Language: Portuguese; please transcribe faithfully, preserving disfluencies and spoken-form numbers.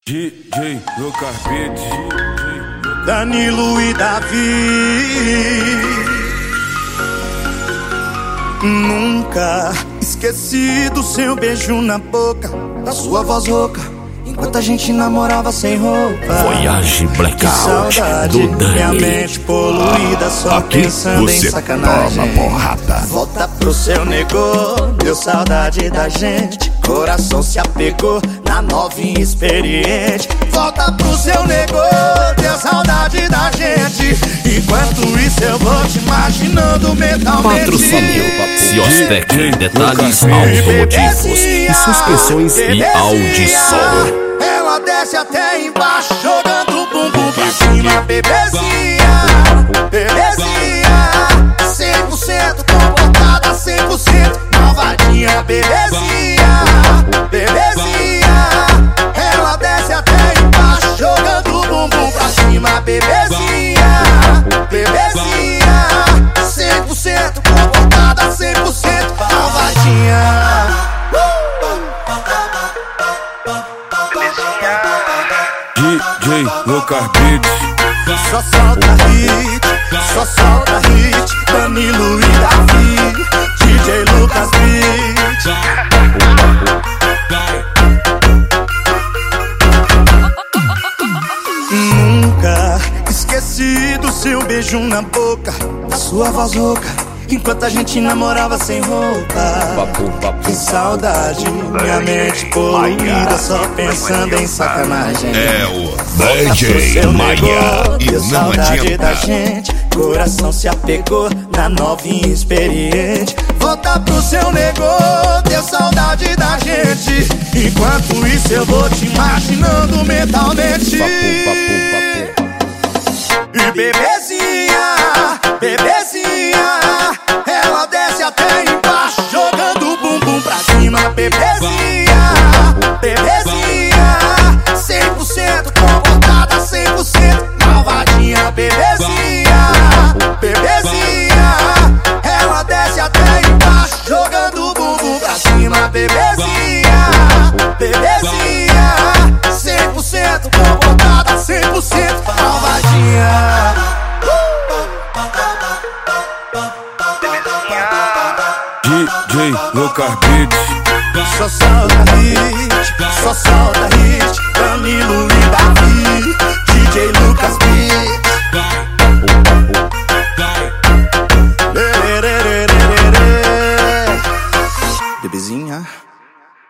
D J Lucas Beats, Danilo e Davi. Nunca esqueci do seu beijo na boca, da sua voz rouca, enquanto a gente namorava sem roupa. Voyage Blackout que saudade, do Dani. minha mente poluída, só Aqui pensando em você sacanagem. toma porrada. Volta pro seu negô, deu saudade da gente. Coração se apegou na novinha experiente. Volta pro seu negô, deu saudade da gente. Enquanto isso eu vou te imaginando mentalmente. Patrocínio Ciostec, detalhes automotivos e suspensões e audição. Ela desce até embaixo, jogando o bumbum pra cima. Bebezinha, bebezinha, cem por cento comportada, cem por cento malvadinha. Bebezinha, bebezinha, ela desce até embaixo, jogando o bumbum pra cima. Bebezinha, bebezinha, cem por cento comportada, cem por cento malvadinha. D J Lucas Beats. Só solta hit, só solta hit. Danilo e Davi, D J Lucas Beats. Nunca esqueci do seu beijo na boca, da sua voz rouca, enquanto a gente namorava sem roupa. Que saudade, minha mente poluída, só pensando em sacanagem. É o D J Maia e deu não saudade da adianta. gente. Coração se apegou na novinha experiente. Volta pro seu negô, deu saudade da gente. Enquanto isso eu vou te imaginando mentalmente. E bebezinha, bebezinha, ela desce até embaixo, jogando o bumbum pra cima. Bebezinha,